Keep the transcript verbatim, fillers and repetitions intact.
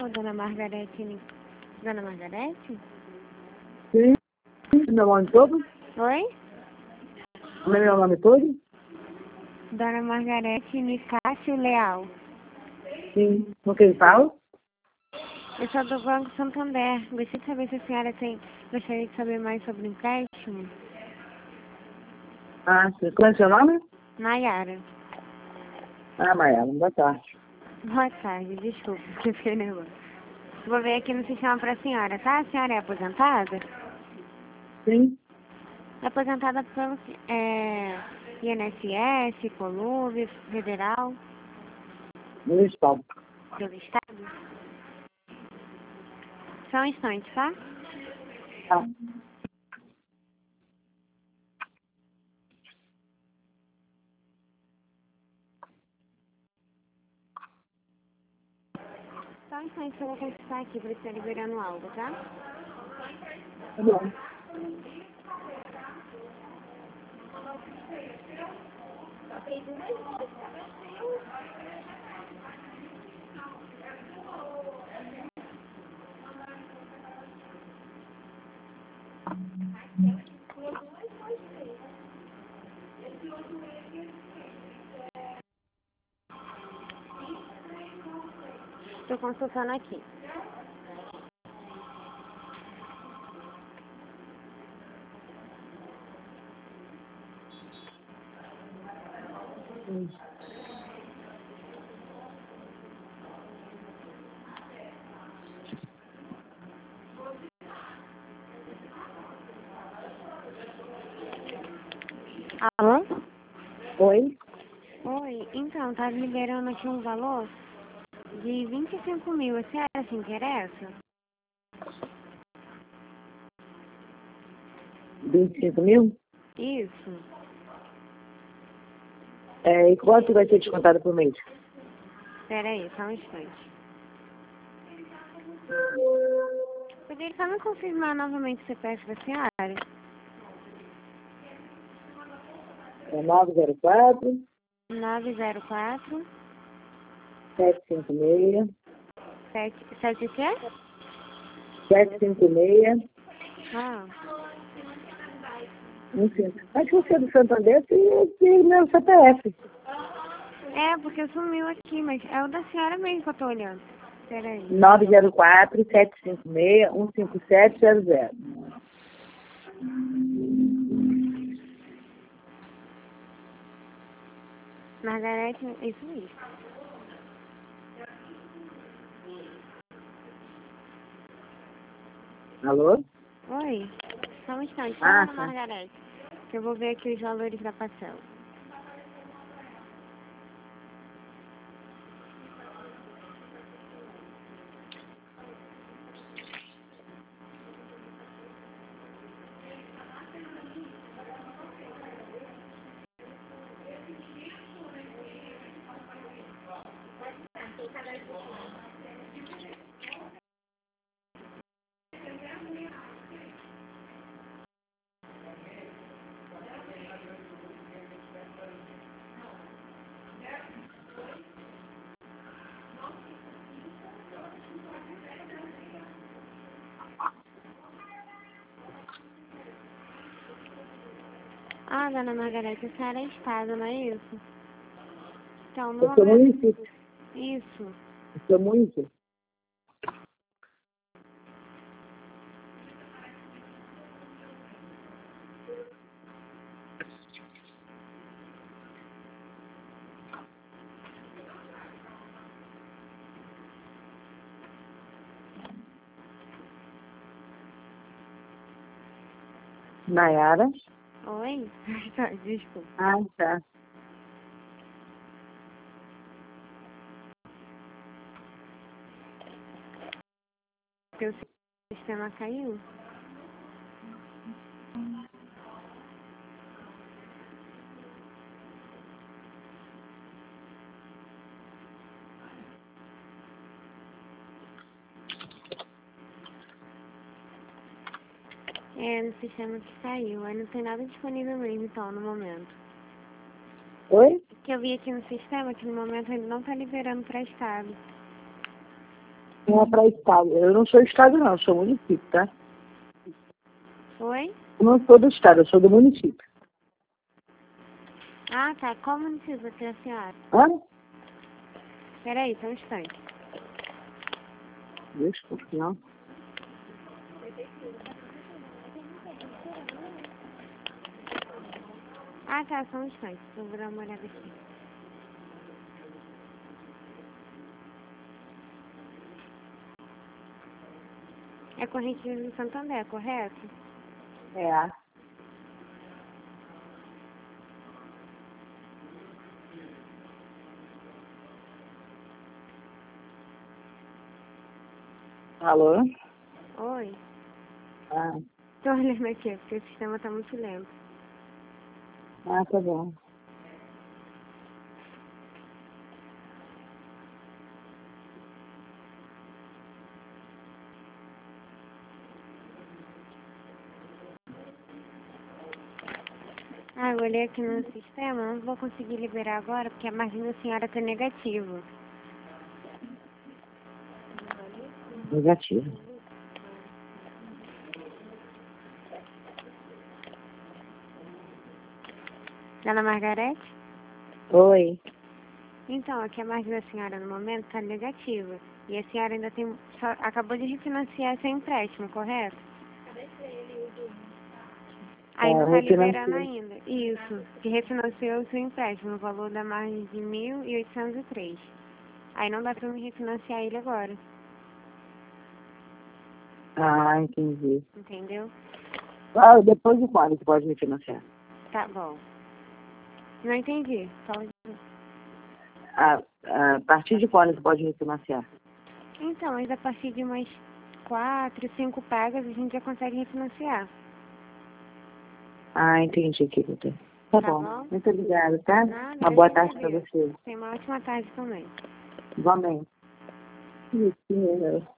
dona Margarete. Dona Margarete? Sim. Meu nome todo? Oi? Meu nome todo? Dona Margarete Nicásio Leal. Sim. Com quem fala? Eu sou do Banco Santander. Gostaria de saber se a senhora tem... Gostaria de saber mais sobre o empréstimo? Ah, sim. Como é seu nome? Nayara. Ah, Maiara, boa tarde. Boa tarde, desculpa, que eu fiquei nervosa. Vou ver aqui no sistema para a senhora, tá? A senhora é aposentada? Sim. É aposentada pelo é, I N S S, Colube, Federal, Municipal. pelo Estado? Só um instante, tá? Tá. Só um instante que eu vou consultar aqui para estar liberando algo, tá? Tá bom. Estou consultando aqui. Sim. Alô? Oi? Oi, então, tá liberando aqui um valor de vinte e cinco mil. A senhora se interessa? vinte e cinco mil? Isso. É, e quanto vai ser descontado por mês? Espera aí, só um instante. Poderia só me confirmar novamente o C P F da senhora? É nove zero quatro, nove zero quatro, sete cinco seis, sete, sete o quê? sete cinco seis, Ah, um cinco. Acho que você é do Santander e tem meu C P F. é, porque sumiu aqui, mas é o da senhora mesmo que eu tô olhando. Espera aí. nove zero quatro, sete cinco seis, um cinco sete zero zero. Margarete, isso mesmo. Alô? Oi, só um instante, Ah, fala na tá. Margarete, que eu vou ver aqui os valores da parcela. Ah, dona Margarete, a senhora é Estado, não é isso? Então, no Eu sou momento... município. Isso. Eu sou município. Nayara? Oi? Tá, desculpa. Ah, tá. Porque o sistema caiu. É, no sistema que caiu. Aí não tem nada disponível mesmo, então, no momento. Oi? Que eu vi aqui no sistema que no momento ele não tá liberando para Estado. Não é para estado. Eu não sou estado, não. Eu sou município, tá? Oi? Eu não sou do estado, eu sou do município. Ah, tá. Qual município que é a senhora? Hã? Peraí, só um instante. Desculpa, não. Ah, tá. Só um instante. Eu vou dar uma olhada aqui. É corrente do Santander, correto? É. Alô? Oi? Ah, Tô olhando aqui, porque o sistema tá muito lento. ah, tá bom. Ah, eu olhei aqui no sistema, não vou conseguir liberar agora, porque a margem da senhora tá negativa. Negativo. Dona Margarete? Oi. Então, aqui a margem da senhora no momento tá negativa. E a senhora ainda tem, só, acabou de refinanciar seu empréstimo, correto? Aí É, não tá liberando refinanciei. ainda. Isso, que refinanciou o seu empréstimo, no valor da margem de mil e oitocentos e três. Aí não dá pra me refinanciar ele agora, Ah, entendi. entendeu? Ah, depois de quando você pode me financiar? Tá bom. Não entendi. Pode... Ah, a partir de quando você pode me financiar? Então, mas a partir de umas quatro, cinco pagas a gente já consegue refinanciar. Ah, entendi, querida. Tá Tá bom. bom? Muito obrigada, tá? Nada, Uma eu que boa tarde pra agradeço. você. Tenha uma ótima tarde também. Igualmente. Isso,